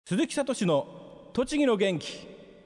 鈴木聡の栃木の元気。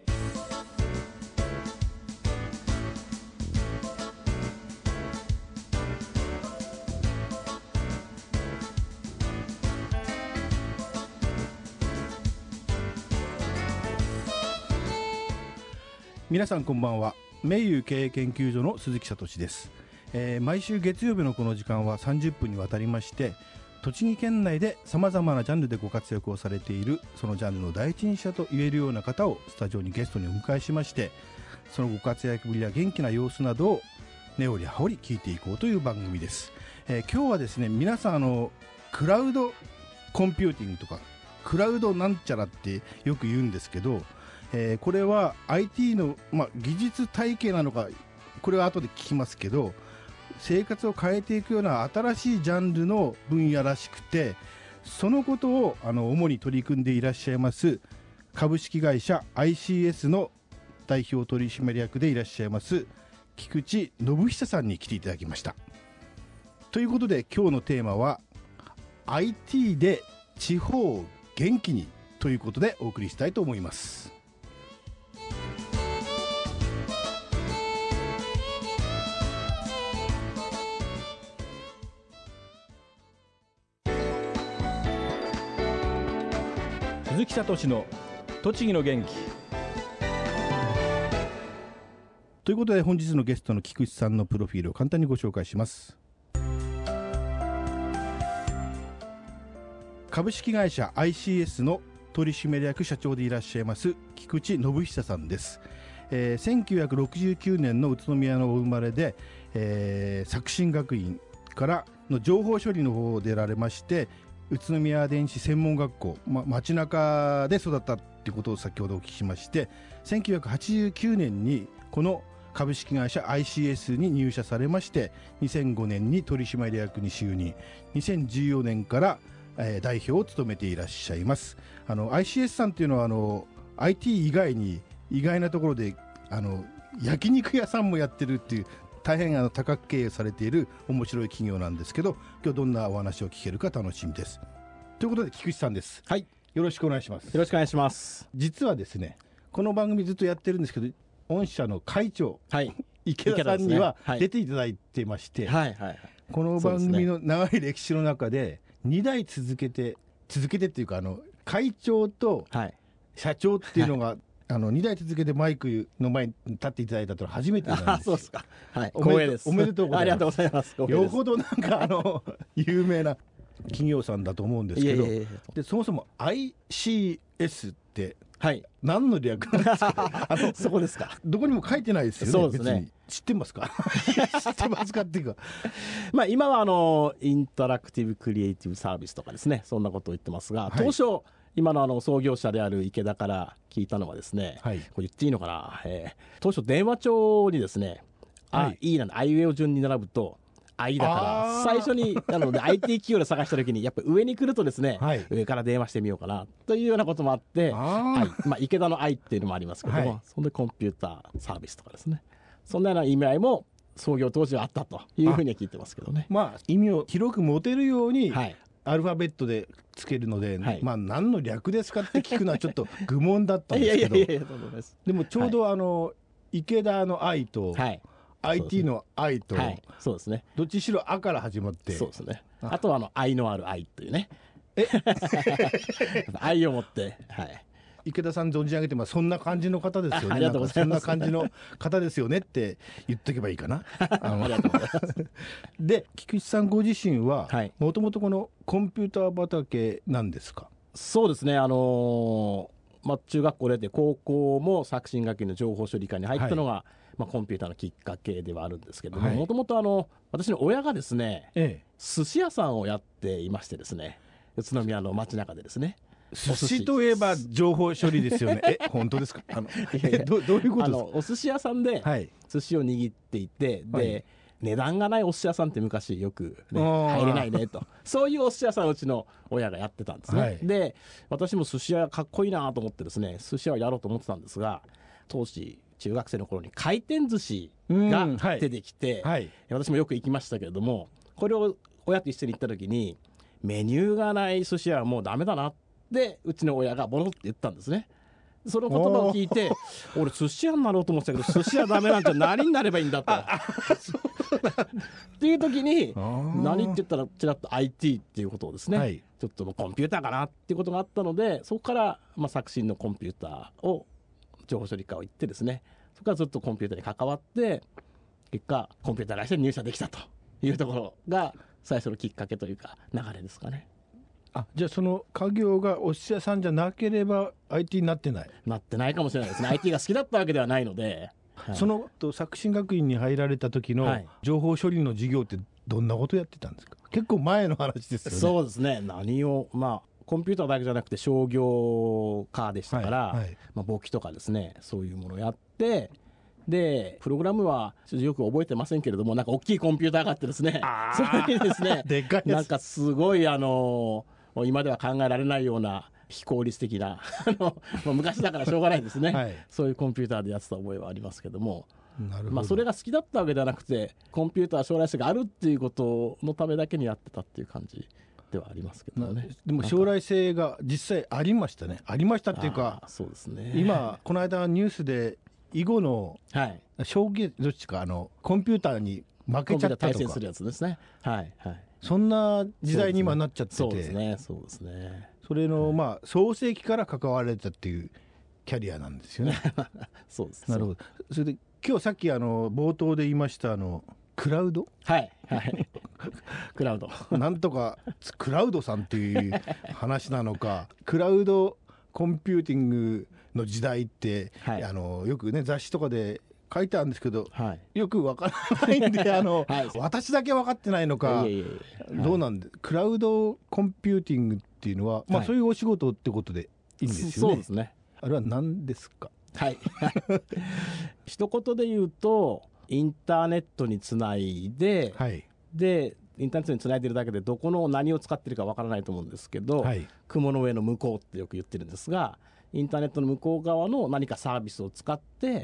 皆さんこんばんは。名優経営研究所の鈴木聡です。毎週月曜日のこの時間は30分にわたりまして、栃木県内でさまざまなジャンルでご活躍をされているそのジャンルの第一人者と言えるような方をスタジオにゲストにお迎えしまして、そのご活躍ぶりや元気な様子などを根掘り葉掘り聞いていこうという番組です。今日はですね、皆さんクラウドコンピューティングとかクラウドなんちゃらってよく言うんですけど、これは IT の、技術体系なのか、これは後で聞きますけど、生活を変えていくような新しいジャンルの分野らしくて、そのことを主に取り組んでいらっしゃいます株式会社 ICS の代表取締役でいらっしゃいます菊池信久さんに来ていただきました。ということで今日のテーマは IT で地方を元気にということでお送りしたいと思います。鈴木聡の栃木の元気ということで、本日のゲストの菊池さんのプロフィールを簡単にご紹介します。株式会社 ICS の取締役社長でいらっしゃいます菊池信久さんです。1969年の宇都宮のお生まれで、作新学院からの情報処理の方を出られまして、宇都宮電子専門学校、街中で育ったということを先ほどお聞きしまして、1989年にこの株式会社 ICS に入社されまして、2005年に取締役に就任、2014年から、代表を務めていらっしゃいます。ICS さんというのはIT 以外に意外なところで焼肉屋さんもやってるっていう、大変多角経営されている面白い企業なんですけど、今日どんなお話を聞けるか楽しみです。ということで菊池さんです。 はい、 よろしくお願いします。 よろしくお願いします。 実はですね、この番組ずっとやってるんですけど、御社の会長、 はい、 池田さんには出ていただいてまして、この番組の長い歴史の中で2代続けてっていうか、会長と社長っていうのが2代続けてマイクの前に立っていただいたというのは初めてなんですよ。 そうですか。はい、光栄です。 おめでとうございます。ありがとうございます。 よほど有名な企業さんだと思うんですけど、でそもそも ICS って何の略なんですか？ そこですか。 どこにも書いてないですよね。 そうですね。 別に知ってますか？知ってますかっていうか、 今はインタラクティブクリエイティブサービスとかですね、そんなことを言ってますが、当初今の創業者である池田から聞いたのはですね、これ言っていいのかな、当初電話帳にですね、いいな、あいうえお順に並ぶとI だから最初にIT 企業で探した時にやっぱ上に来るとですね、上から電話してみようかなというようなこともあって、池田の I っていうのもありますけども、そんでコンピューターサービスとかですね、そんなような意味合いも創業当時はあったというふうには聞いてますけどね。 意味を広く持てるように、アルファベットでつけるので、何の略ですかって聞くのはちょっと愚問だったんですけどでもちょうど池田の I と、IT の I と、 そうですね、 どっちしろ「あ」から始まって、 そうですね、あとは愛のある愛というね愛を持って、 池田さん存じ上げて、そんな感じの方ですよね。そんな感じの方ですよねって言っとけばいいかな。で、菊池さんご自身はもともとこのコンピューター畑なんですか？ そうですね、中学校出て高校も作新学院の情報処理科に入ったのが、コンピューターのきっかけではあるんですけども、もともと私の親がですね、寿司屋さんをやっていましてですね、宇都宮の街中でですね。 寿司といえば情報処理ですよね。本当ですか？どういうことですか？ お寿司屋さんで寿司を握っていて、で値段がないお寿司屋さんって昔よく、入れないねと、そういうお寿司屋さんをうちの親がやってたんですね。で私も寿司屋かっこいいなと思ってですね、寿司屋をやろうと思ってたんですが、当時中学生の頃に回転寿司が出てきて、私もよく行きましたけれども、これを親と一緒に行った時にメニューがない寿司屋はもうダメだなっでうちの親がボロって言ったんですね。その言葉を聞いて、俺寿司屋になろうと思ってたけど寿司屋ダメなんじゃ何になればいいんだとっていう時に何って言ったらちらっと IT っていうことをですね、はい、ちょっとコンピューターかなっていうことがあったので、そこから、作新のコンピューターを情報処理科を行ってですね、そこからずっとコンピューターに関わって結果コンピューター会社に入社できたというところが最初のきっかけというか流れですかね。 じゃあその家業がお寿司屋さんじゃなければ IT になってないかもしれないですね。IT が好きだったわけではないので、 はい、その作新学院に入られた時の情報処理の授業ってどんなことやってたんですか？結構前の話ですよね。 そうですね。何をコンピューターだけじゃなくて商業科でしたから、はいはい、簿記とかですね、そういうものをやって、でプログラムはよく覚えてませんけれども、なんか大きいコンピューターがあってですね、それにですねでかいなんかすごい今では考えられないような非効率的な昔だからしょうがないですね、はい、そういうコンピューターでやってた覚えはありますけども、それが好きだったわけではなくて、コンピューター将来性があるっていうことのためだけにやってたっていう感じではありますけどね。 でも将来性が実際ありましたね。ありましたっていうか、 そうですね、 今この間ニュースで囲碁の将棋どっちかコンピューターに負けちゃったとか、 対戦するやつですね、はいはい、 そんな時代に今なっちゃってて、 そうですね、そうですね、 それの創世期から関わられたっていうキャリアなんですよね。 そうです。 なるほど。それで今日さっき冒頭で言いましたクラウド、 はいはいクラウドなんとかクラウドさんっていう話なのかクラウドコンピューティングの時代って、はい、よくね雑誌とかで書いてあるんですけど、はい、よくわからないんではい、私だけ分かってないのかどうなんで、クラウドコンピューティングっていうのは、そういうお仕事ってことでいいんですよね。 そうですね。 あれは何ですか？ はい一言で言うとインターネットにつないで、はい、でインターネットにつないでるだけでどこの何を使ってるかわからないと思うんですけど、はい、雲の上の向こうってよく言ってるんですが、インターネットの向こう側の何かサービスを使って、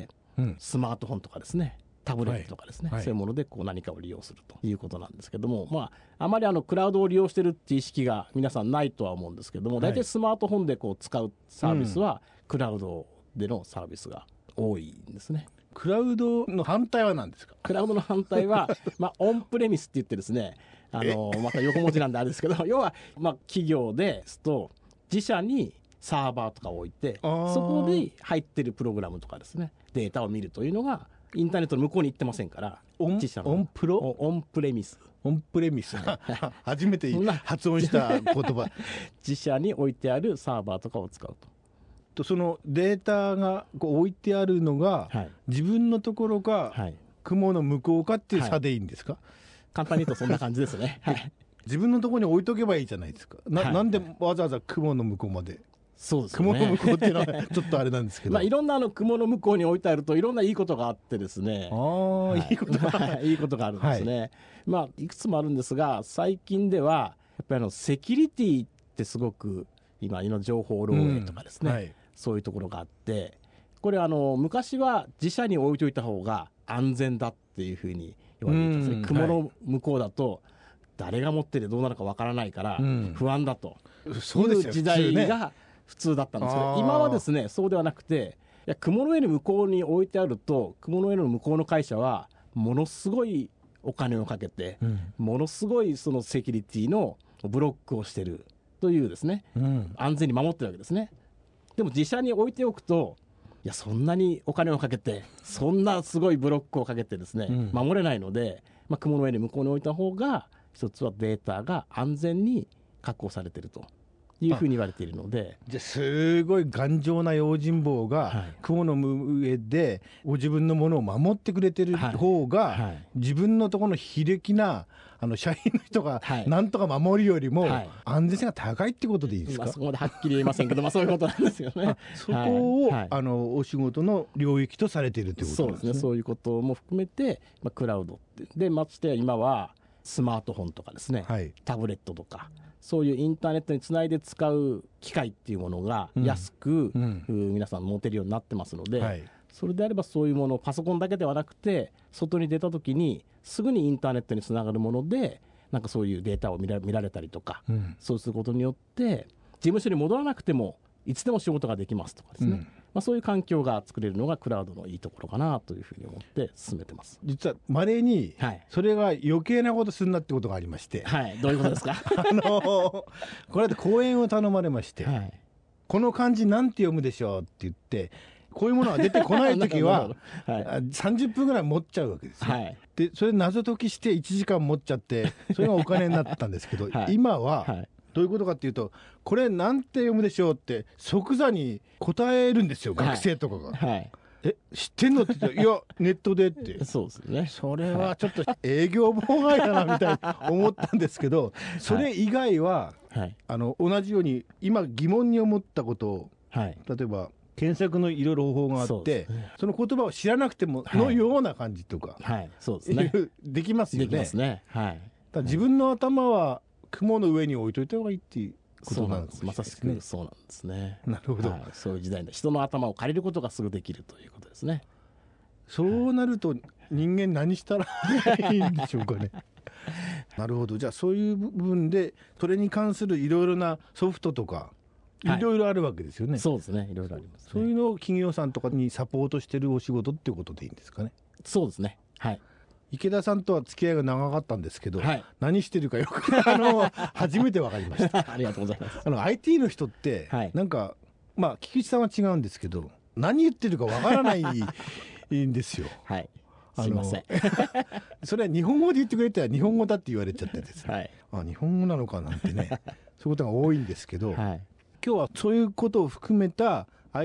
スマートフォンとかですね、タブレットとかですね、はい、そういうもので何かを利用するということなんですけども、あまりクラウドを利用してるっていう意識が皆さんないとは思うんですけども、大体スマートフォンで使うサービスは、クラウドでのサービスが多いんですね。 クラウドの反対は何ですか？ クラウドの反対はオンプレミスって言ってですね、また横文字なんであれですけど要は企業ですと自社にサーバーとかを置いて、そこに入ってるプログラムとかですね、データを見るというのがインターネットの向こうに行ってませんから、自社のオンプレミス初めて発音した言葉自社に置いてあるサーバーとかを使うと、 そのデータが置いてあるのが、はい、自分のところか、はい、雲の向こうかっていう差でいいんですか？はい、 簡単に言うとそんな感じですね、はい、 自分のところに置いとけばいいじゃないですか。なんでわざわざ雲の向こうまで。 そうですね、 雲の向こうっていうのはちょっとあれなんですけどいろんな雲の向こうに置いてあるといろんないいことがあってですね、 いいことがあるんですね、いくつもあるんですが、最近ではやっぱりセキュリティってすごく今の情報漏洩とかですね、そういうところがあって、これ昔は自社に置いといた方が安全だっていうふうに言われていたんですね。雲の向こうだと誰が持っててどうなるかわからないから不安だという時代が普通だったんですけど、今はですねそうではなくて、雲の上の向こうに置いてあると、雲の上の向こうの会社はものすごいお金をかけて、ものすごいそのセキュリティのブロックをしてるというですね、安全に守ってるわけですね。でも自社に置いておくと、そんなにお金をかけてそんなすごいブロックをかけてですね、守れないので、雲の上に向こうに置いた方が一つはデータが安全に確保されているというふうに言われているので、 じゃあすごい頑丈な用心棒が雲の上でご自分のものを守ってくれてる方が、自分のところの非力な社員の人がなんとか守るよりも安全性が高いってことでいいですか？ そこまではっきり言いませんけど、そういうことなんですよね。 そこを、お仕事の領域とされているということなんですね。 そうですね、そういうことも含めて、クラウドでましてや今はスマートフォンとかですね、タブレットとかそういうインターネットにつないで使う機械っていうものが安く、皆さん持てるようになってますので、それであればそういうものをパソコンだけではなくて外に出た時にすぐにインターネットにつながるもので、なんかそういうデータを見られたりとか、そうすることによって事務所に戻らなくてもいつでも仕事ができますとかですね、そういう環境が作れるのがクラウドのいいところかなというふうに思って進めてます。 実は稀にそれが余計なことするなってことがありまして、 どういうことですか？ これで講演を頼まれまして、この漢字なんて読むでしょうって言って、こういうものが出てこないときは30分ぐらい持っちゃうわけですよ、でそれ謎解きして1時間持っちゃって、それがお金になったんですけど、今はどういうことかっていうと、これなんて読むでしょうって即座に答えるんですよ、学生とかが。知ってんのって言ったら、いやネットでって。 そうですね。 それはちょっと営業妨害だなみたいに思ったんですけど、それ以外は、同じように今疑問に思ったことを、例えば検索のいろいろ方法があって、その言葉を知らなくてものような感じとか、 そうですね、 できますよね。 できますね。 だ自分の頭は雲の上に置いといた方がいいっていうことなんですね。 まさしくそうなんですね。 なるほど、 そういう時代で人の頭を借りることがすぐできるということですね。 そうなると人間何したらいいんでしょうかね。なるほど。じゃあそういう部分でそれに関するいろいろなソフトとかいろいろあるわけですよね。 そうですね、いろいろあります、 そういうのを企業さんとかにサポートしてるお仕事っていうことでいいんですかね。 そうですね。 池田さんとは付き合いが長かったんですけど、何してるかよく初めて分かりました。 ありがとうございます。 IT の人って、なんか菊池さんは違うんですけど、何言ってるか分からないんですよ。 すいません。 それは日本語で言ってくれたら日本語だって言われちゃってですね、日本語なのかなんてね、そういうことが多いんですけど、今日はそういうことを含めた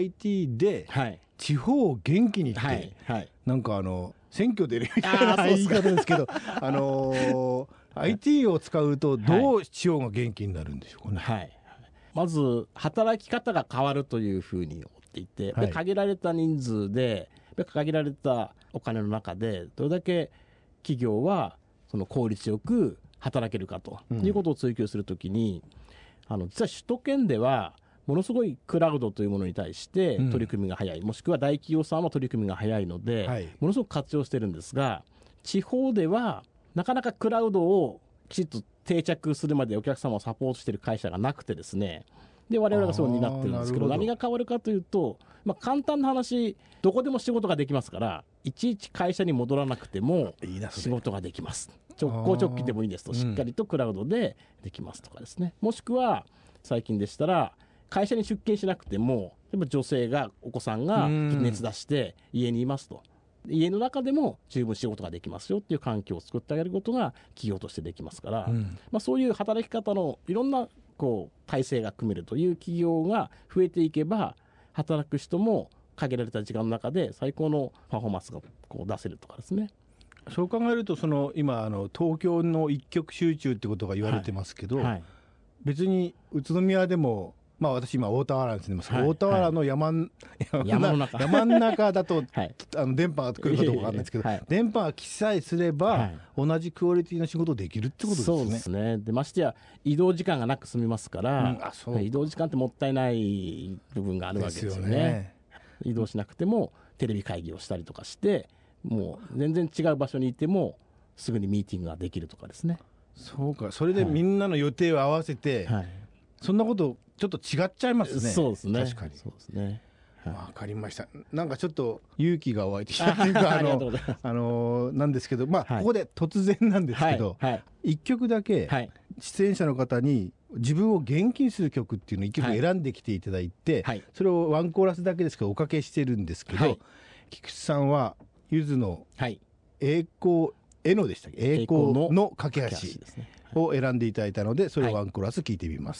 IT で地方を元気にって、なんか選挙出るみたいな言い方ですけど、IT を使うとどう地方が元気になるんでしょうかね。 まず働き方が変わるというふうに思っていて、限られた人数で限られたお金の中でどれだけ企業はその効率よく働けるかということを追求するときに、実は首都圏ではものすごいクラウドというものに対して取り組みが早い、もしくは大企業さんは取り組みが早いので、ものすごく活用してるんですが、地方ではなかなかクラウドをきちっと定着するまでお客様をサポートしている会社がなくてですね、で我々がそうになってるんですけど、何が変わるかというと、簡単な話、どこでも仕事ができますから、いちいち会社に戻らなくても仕事ができます。直行直帰でもいいですと、しっかりとクラウドでできますとかですね、もしくは最近でしたら会社に出勤しなくても、例えば女性がお子さんが熱出して家にいますと、家の中でも十分仕事ができますよっていう環境を作ってあげることが企業としてできますから、そういう働き方のいろんな体制が組めるという企業が増えていけば、働く人も限られた時間の中で最高のパフォーマンスが出せるとかですね。 そう考えると、今東京の一極集中ってことが言われてますけど、別に宇都宮でも、私今大田原に住んでます、大田原の山の中だと、電波が来るかどうかわかんないですけど、電波が来さえすれば、同じクオリティの仕事できるってことですね。 そうですね。でましてや移動時間がなく済みますから、移動時間ってもったいない部分があるわけですよね。移動しなくてもテレビ会議をしたりとかして、もう全然違う場所にいてもすぐにミーティングができるとかですね。 そうか、それでみんなの予定を合わせて、そんなことちょっと違っちゃいますね。 そうですね。 確かに。 そうですね。 わかりました。なんかちょっと勇気が湧いてきたというか、なんですけど、ここで突然なんですけど、一曲だけ出演者の方に自分を元気にする曲っていうのを一曲選んできていただいて、それをワンコーラスだけですけどおかけしてるんですけど、菊池さんはゆずの栄光へのでしたっけ、栄光の架け橋を選んでいただいたので、それをワンコーラス聞いてみます。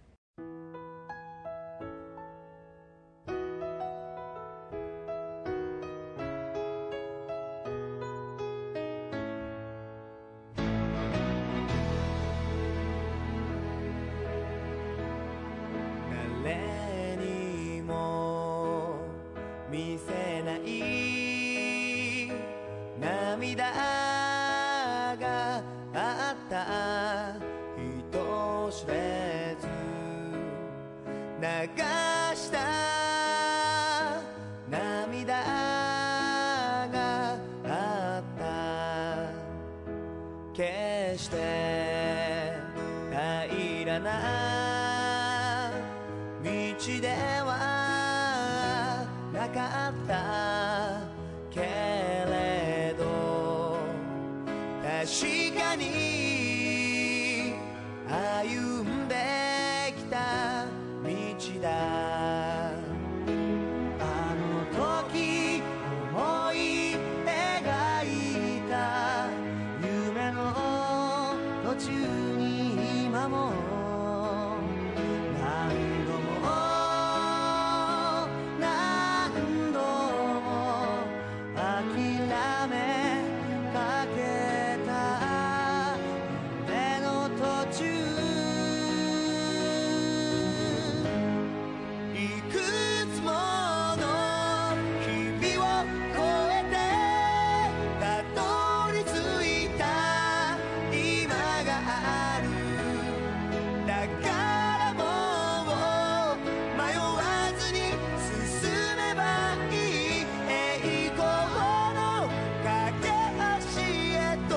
誰にも見せない涙があった人知れず流した涙があった決して平らなかったけれど確かに歩んできた道だあの時思い描いた夢の途中に今も何度も何度も諦めかけた夢の途中いくつもの日々を越えてたどり着いた今があるだからもう迷わずに進めばいい栄光の架け橋へと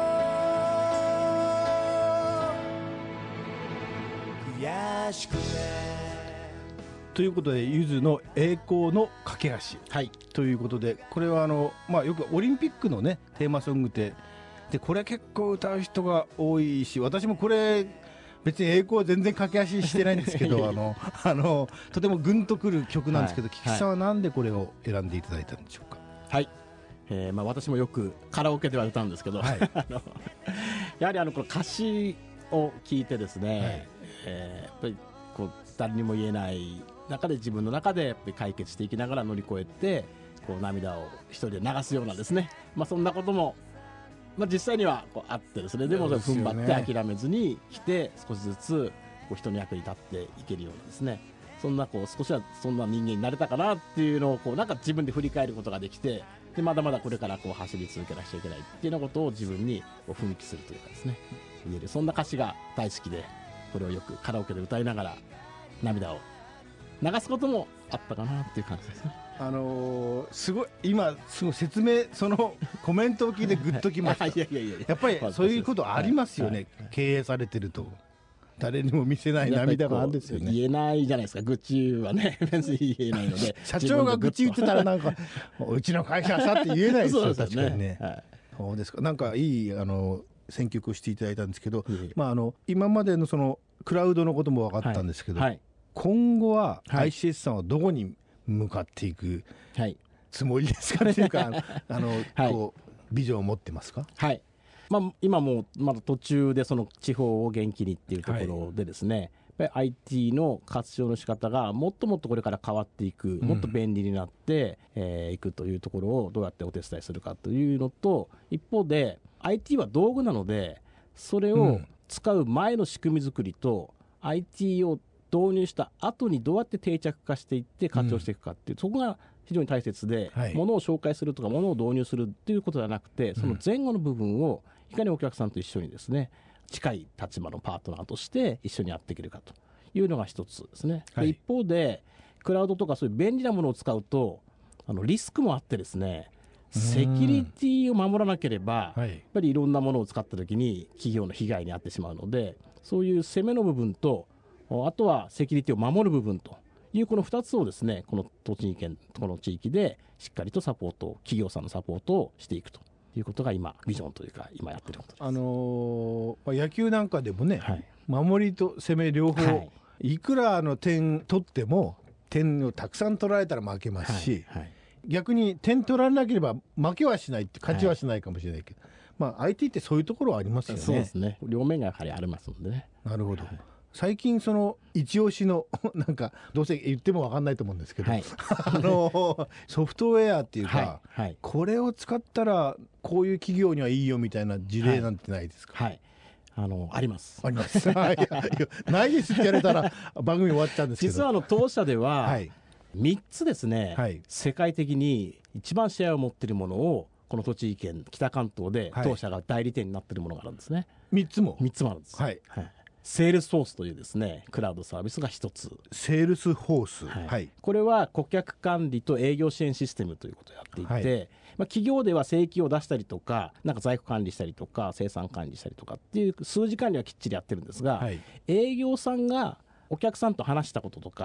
悔しくてということでゆずの栄光の架け橋、 はい、 ということでこれはよくオリンピックのねテーマソングでこれ結構歌う人が多いし私もこれ別に栄光は全然駆け足してないんですけどとてもグンとくる曲なんですけど、菊池さんはなんでこれを選んでいただいたんでしょうか。 はい、私もよくカラオケでは歌うんですけど、はい、やはりこの歌詞を聞いてですね、やっぱりこう誰にも言えない中で自分の中でやっぱり解決していきながら乗り越えてこう涙を一人で流すようなですね、そんなことも、実際にはこうあってですね、でも踏ん張って諦めずに来て少しずつこう人の役に立っていけるようなですね、そんなこう少しはそんな人間になれたかなっていうのをこうなんか自分で振り返ることができて、でまだまだこれからこう走り続けなくちゃいけないっていうようなことを自分にこう奮起するというかですね、言えるそんな歌詞が大好きで、これをよくカラオケで歌いながら涙を流すこともあったかなっていう感じですね。 すごい今すごい説明そのコメントを聞いてグッときましたやっぱりそういうことありますよね、経営されてると誰にも見せない涙があるんですよね。 言えないじゃないですか、愚痴はね別に言えないので社長が愚痴言ってたらなんかうちの会社はさって言えないですよ確かにね、そうですか。なんかいい選曲をしていただいたんですけど、今までのそのクラウドのことも分かったんですけど、今後は ICS さんはどこに向かっていくつもりですかねというかこうビジョンを持ってますか。 はい、今もまだ途中でその地方を元気にっていうところでですね、やっぱり IT の活用の仕方がもっともっとこれから変わっていく、もっと便利になっていくというところをどうやってお手伝いするかというのと、一方で IT は道具なのでそれを使う前の仕組み作りと IT を導入した後にどうやって定着化していって活用していくかっていう、そこが非常に大切で、ものを紹介するとかものを導入するっていうことではなくて、その前後の部分をいかにお客さんと一緒にですね、近い立場のパートナーとして一緒にやっていけるかというのが一つですね。で一方でクラウドとかそういう便利なものを使うとリスクもあってですね、セキュリティを守らなければ、やっぱりいろんなものを使った時に企業の被害に遭ってしまうので、そういう攻めの部分とあとはセキュリティを守る部分というこの2つをですね、この栃木県この地域でしっかりとサポート、企業さんのサポートをしていくということが今ビジョンというか今やってることです。 野球なんかでもね、守りと攻め両方、いくら点取っても点をたくさん取られたら負けますし、逆に点取られなければ負けはしないって勝ちはしないかもしれないけど、IT ってそういうところはありますよね。 そうですね、両面がやはりありますのでね。 なるほど、最近その一押しのなんかどうせ言っても分かんないと思うんですけど、ソフトウェアっていうか、これを使ったらこういう企業にはいいよみたいな事例なんてないですか。 あります。 あります。ないですって言われたら番組終わっちゃうんですけど、 実は当社では3つですね、世界的に一番シェアを持っているものをこの栃木県北関東で当社が代理店になっているものがあるんですね。 3つもあるんです。セールスフォースというですねクラウドサービスが一つ。 セールスフォース、 これは顧客管理と営業支援システムということをやっていて、企業では請求を出したりとか、なんか在庫管理したりとか生産管理したりとかっていう数字管理はきっちりやってるんですが、営業さんがお客さんと話したこととか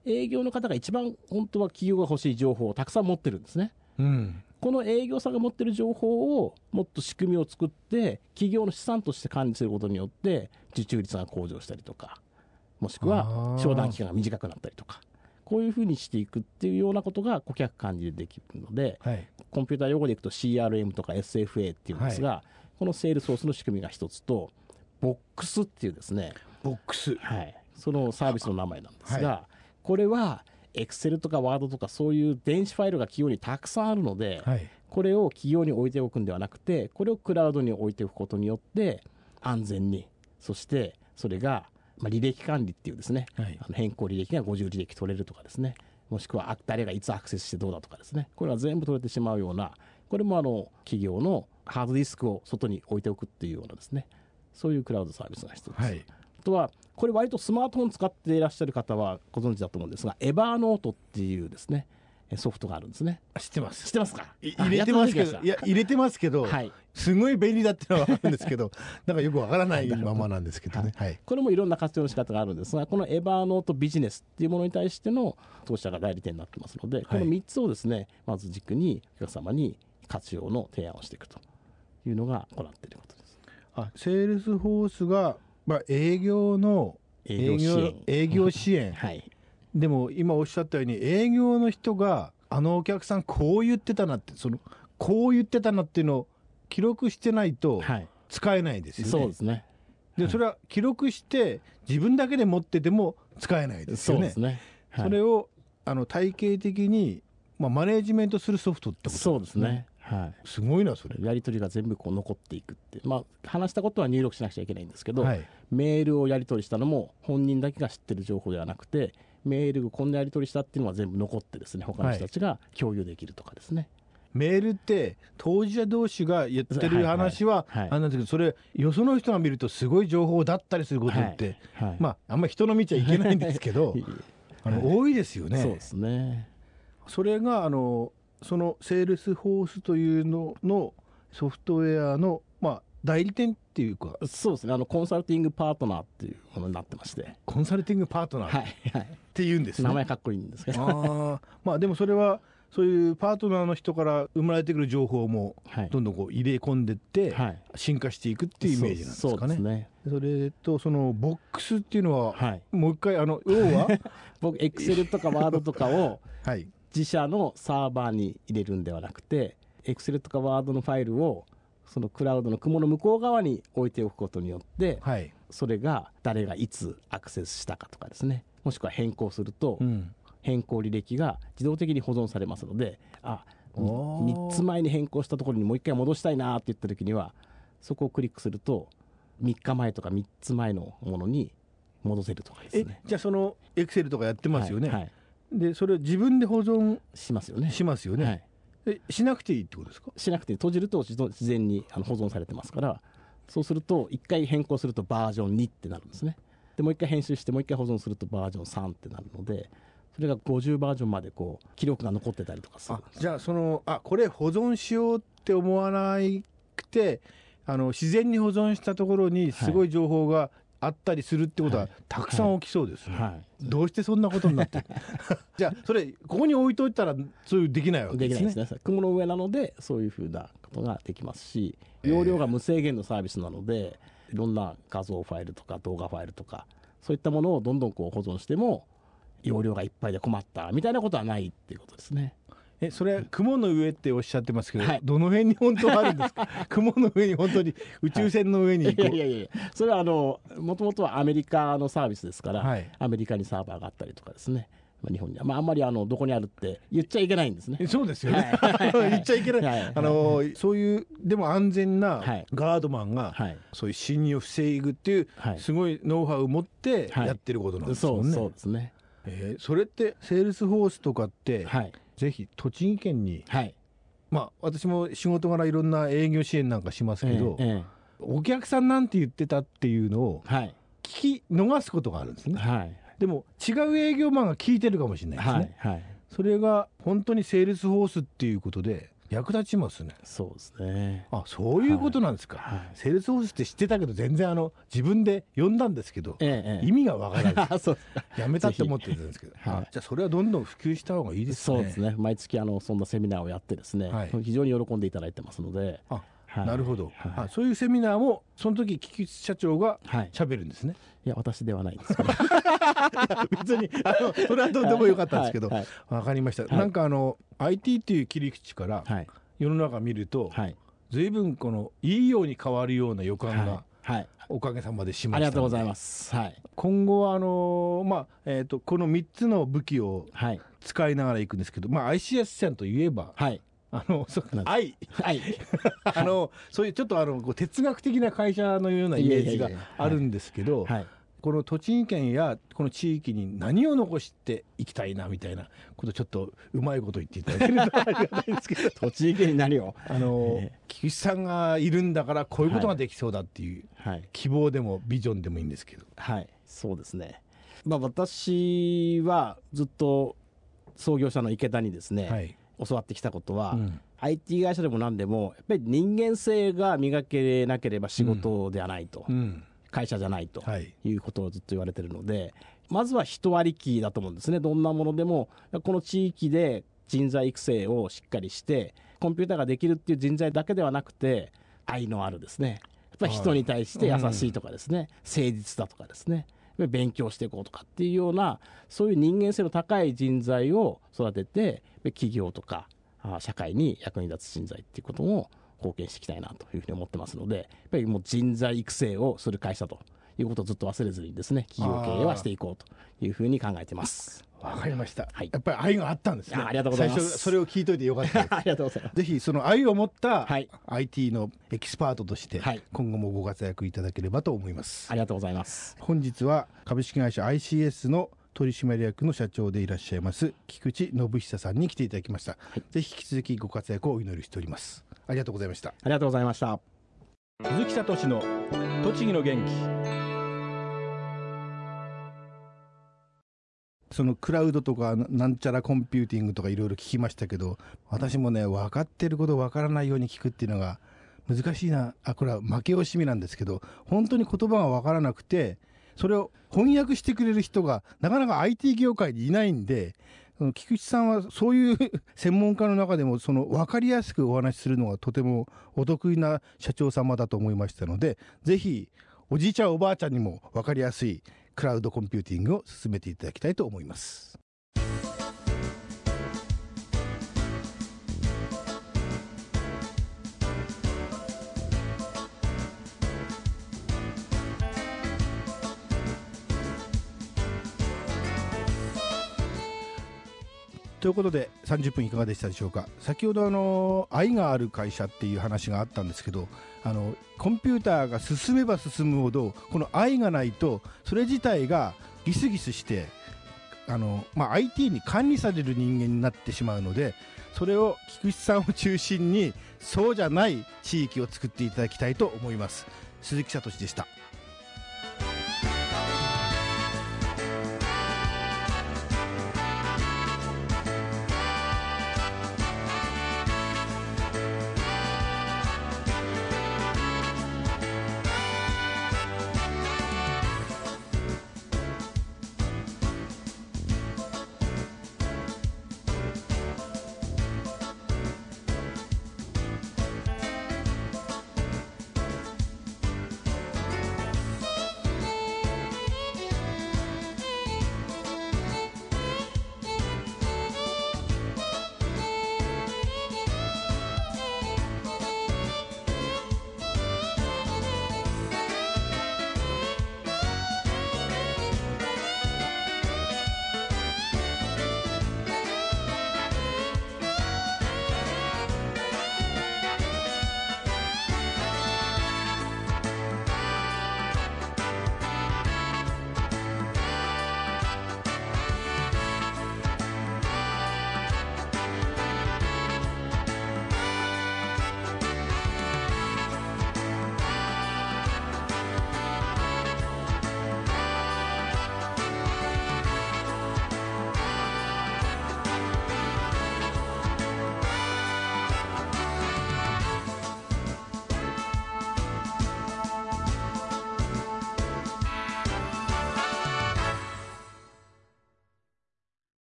営業の方が一番本当は企業が欲しい情報をたくさん持ってるんですね。この営業さんが持ってる情報をもっと仕組みを作って企業の資産として管理することによって受注率が向上したりとか、もしくは商談期間が短くなったりとか、こういうふうにしていくっていうようなことが顧客管理でできるので、コンピューター用語でいくと CRM とか SFA っていうんですが、このセールスフォースの仕組みが一つと、ボックスっていうですね、 ボックス、 そのサービスの名前なんですが、これはエクセルとかワードとかそういう電子ファイルが企業にたくさんあるので、これを企業に置いておくんではなくて、これをクラウドに置いておくことによって安全に、そしてそれが履歴管理っていうですね、変更履歴が50履歴取れるとかですね、もしくは誰がいつアクセスしてどうだとかですね、これは全部取れてしまうような、これも企業のハードディスクを外に置いておくっていうようなですね、そういうクラウドサービスが必要です。あとはこれ割とスマートフォン使っていらっしゃる方はご存知だと思うんですが、エバーノートっていうですねソフトがあるんですね。 知ってます。 知ってますか？ 入れてますけど、いや入れてますけど、すごい便利だっていうのは分かるんですけどなんかよく分からないままなんですけどね。 これもいろんな活用の仕方があるんですが、このエバーノートビジネスっていうものに対しての当社が代理店になってますので、この3つをですねまず軸にお客様に活用の提案をしていくというのが行っていることです。 セールスフォースが営業の営業支援、でも今おっしゃったように営業の人がお客さんこう言ってたなって、こう言ってたなっていうのを記録してないと使えないですよね。 そうですね。 でそれは記録して自分だけで持ってても使えないですよね。それを体系的にマネージメントするソフトってことですね。 そうですね。 すごいなそれ。 やり取りが全部残っていくって、話したことは入力しなくちゃいけないんですけど、メールをやり取りしたのも本人だけが知ってる情報ではなくて、メールこんなやり取りしたっていうのは全部残ってですね、他の人たちが共有できるとかですね。 メールって当事者同士が言ってる話はなんですけど、それよその人が見るとすごい情報だったりすることって、あんまり人の見ちゃいけないんですけど多いですよね。 そうですね。 それがそのセールスフォースというののソフトウェアの代理店っていうか、 そうですね、コンサルティングパートナーっていうものになってまして、 コンサルティングパートナーっていうんですね。 名前かっこいいんですけどでもそれはそういうパートナーの人から生まれてくる情報もどんどん入れ込んでって進化していくっていうイメージなんですかね。それとそのボックスっていうのは、もう一回要は僕エクセルとかワードとかを自社のサーバーに入れるんではなくて、エクセルとかワードのファイルをそのクラウドの雲の向こう側に置いておくことによって、それが誰がいつアクセスしたかとかですね、もしくは変更すると、変更履歴が自動的に保存されますので、3つ前に変更したところにもう一回戻したいなって言った時には、そこをクリックすると3日前とか3つ前のものに戻せるとかですね。 じゃあそのエクセルとかやってますよね。でそれを自分で保存しますよね。 しなくていいってことですか？ しなくて、閉じると自然に保存されてますから、そうすると1回変更するとバージョン2ってなるんですね。でもう1回編集してもう1回保存するとバージョン3ってなるので、それが50バージョンまで記録が残ってたりとかする。 じゃあこれ保存しようって思わなくて自然に保存したところにすごい情報があったりするってことはたくさん起きそうですね。どうしてそんなことになってるじゃあそれここに置いといたらそういうできないわけですね。 できないですね。雲の上なのでそういうふうなことができますし、容量が無制限のサービスなので、いろんな画像ファイルとか動画ファイルとかそういったものをどんどん保存しても容量がいっぱいで困ったみたいなことはないっていうことですね。 それ雲の上っておっしゃってますけど、どの辺に本当はあるんですか？雲の上に本当に宇宙船の上にいやそれはもともとはアメリカのサービスですから、アメリカにサーバーがあったりとかですね、日本には、あんまりどこにあるって言っちゃいけないんですね。 そうですよね言っちゃいけない、そういうでも安全なガードマンが、そういう侵入を防ぐっていう、すごいノウハウを持ってやってることなんですよね。 そうですね。 それってセールスフォースとかって、ぜひ栃木県に、私も仕事柄いろんな営業支援なんかしますけど、お客さんなんて言ってたっていうのを聞き逃すことがあるんですね。でも違う営業マンが聞いてるかもしれないですね。それが本当にセールスフォースっていうことで役立ちますね。 そうですね。 あ、そういうことなんですか。 はい、 セールスフォースって知ってたけど全然自分で読んだんですけど、意味がわからないそうやめたって思ってたんですけど、はい、じゃあそれはどんどん普及した方がいいですね。 そうですね。毎月そんなセミナーをやってですね、はい、非常に喜んでいただいてますので。 はい、なるほど、はい、そういうセミナーもその時菊池社長が喋るんですね。 いや私ではないんですけど別にそれはどうでもよかったんですけど、わかりました、はい、なんかIT っていう切り口から世の中見ると、はい、随分いいように変わるような予感が、はい、おかげさまでしました。 ありがとうございます、はい、 今後はこの3つの武器を使いながらいくんですけど、ICS 線といえば、愛そういうちょっと哲学的な会社のようなイメージがあるんですけど、この栃木県やこの地域に何を残していきたいなみたいなことちょっとうまいこと言っていただけるとありがたいんですけど栃木県に何を菊池さんがいるんだからこういうことができそうだっていう希望でもビジョンでもいいんですけど。 はい、そうですね。私はずっと創業者の池田にですね、はい、教わってきたことは、IT 会社でも何でもやっぱり人間性が磨けなければ仕事ではないと、会社じゃないということをずっと言われてるので、まずは人ありきだと思うんですね。どんなものでもこの地域で人材育成をしっかりしてコンピューターができるっていう人材だけではなくて、愛のあるですね、やっぱり人に対して優しいとかですね、誠実だとかですね、勉強していこうとかっていうような、そういう人間性の高い人材を育てて企業とか社会に役に立つ人材っていうことも貢献していきたいなというふうに思ってますので、やっぱりもう人材育成をする会社ということをずっと忘れずにですね、企業経営はしていこうというふうに考えてます。 わかりました、はい、やっぱり愛があったんですね。 ありがとうございます。 最初それを聞いといてよかったですありがとうございます。 ぜひその愛を持った IT のエキスパートとして今後もご活躍いただければと思います。 ありがとうございます。 本日は株式会社 ICS の取締役の社長でいらっしゃいます菊池信久さんに来ていただきました、はい、ぜひ引き続きご活躍をお祈りしております。ありがとうございました。 ありがとうございました。 鈴木聡の栃木の元気。そのクラウドとかなんちゃらコンピューティングとかいろいろ聞きましたけど、私もね分かってること分からないように聞くっていうのが難しいな。これは負け惜しみなんですけど、本当に言葉が分からなくてそれを翻訳してくれる人がなかなか IT 業界にいないんで、菊池さんはそういう専門家の中でも分かりやすくお話しするのがとてもお得意な社長様だと思いましたので、ぜひおじいちゃんおばあちゃんにも分かりやすいクラウドコンピューティングを進めていただきたいと思います。ということで30分いかがでしたでしょうか。先ほど愛がある会社っていう話があったんですけど、コンピューターが進めば進むほどこの愛がないとそれ自体がギスギスしてIT に管理される人間になってしまうので、それを菊池さんを中心にそうじゃない地域を作っていただきたいと思います。鈴木聡でした。